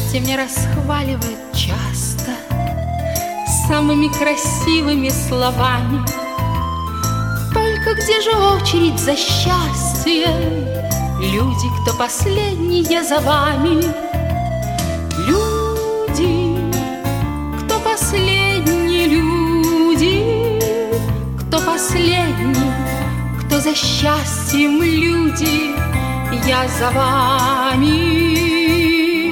счастье мне расхваливают часто самыми красивыми словами. Только где же очередь за счастьем? Люди, кто последние за вами. Люди, кто последний, люди, кто последний, кто за счастьем, люди, я за вами.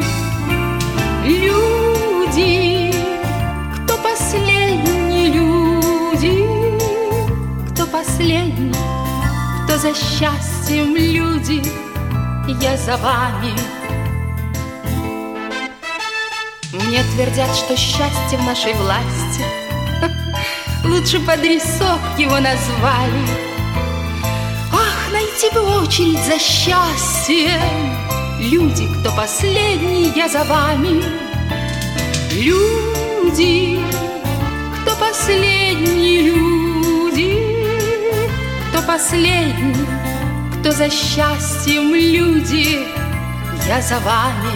Люди, кто последний, люди, кто последний, кто за счастьем, люди, я за вами. Мне твердят, что счастье в нашей власти. Лучше под адресок его назвали. Ах, найти бы очередь за счастьем. Люди, кто последний, я за вами. Люди, кто последний, люди, кто последний, кто за счастьем, люди, я за вами.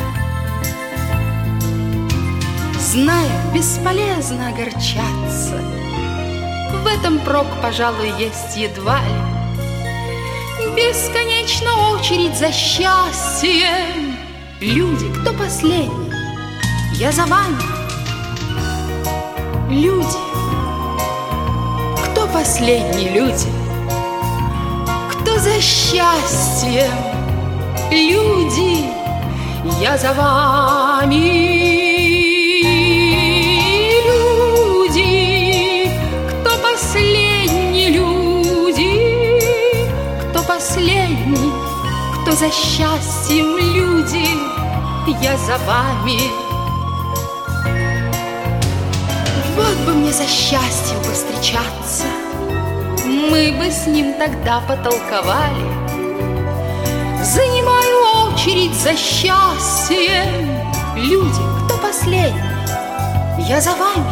Знаю, бесполезно огорчаться, в этом прок, пожалуй, есть едва ли. Бесконечна очередь за счастьем. Люди, кто последний, я за вами. Люди, кто последний, люди, кто за счастьем, люди, я за вами. Люди, кто последний, люди, кто последний, кто за счастьем, люди, я за вами. Вот бы мне за счастьем повстречаться, мы бы с ним тогда потолковали. Занимаю очередь за счастьем. Люди, кто последний, я за вами.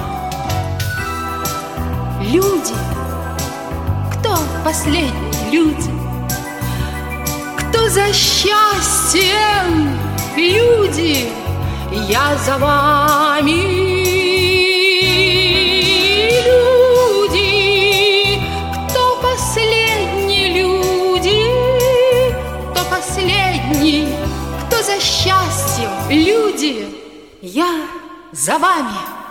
Люди, кто последний, люди, кто за счастьем, люди, я за вами. Кто за счастьем, люди, я за вами.